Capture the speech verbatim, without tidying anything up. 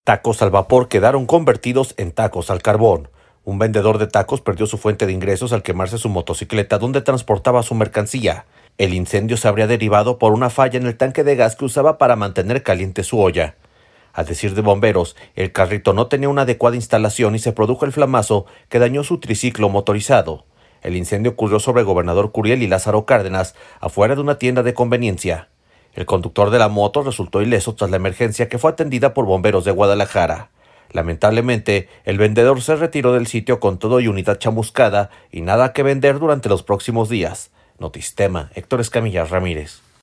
Tacos al vapor quedaron convertidos en tacos al carbón. Un vendedor de tacos perdió su fuente de ingresos al quemarse su motocicleta donde transportaba su mercancía. El incendio se habría derivado por una falla en el tanque de gas que usaba para mantener caliente su olla. A decir de bomberos, el carrito no tenía una adecuada instalación y se produjo el flamazo que dañó su triciclo motorizado. El incendio ocurrió sobre Gobernador Curiel y Lázaro Cárdenas, afuera de una tienda de conveniencia. El conductor de la moto resultó ileso tras la emergencia que fue atendida por bomberos de Guadalajara. Lamentablemente, el vendedor se retiró del sitio con todo y unidad chamuscada y nada que vender durante los próximos días. Notistema, Héctor Escamilla Ramírez.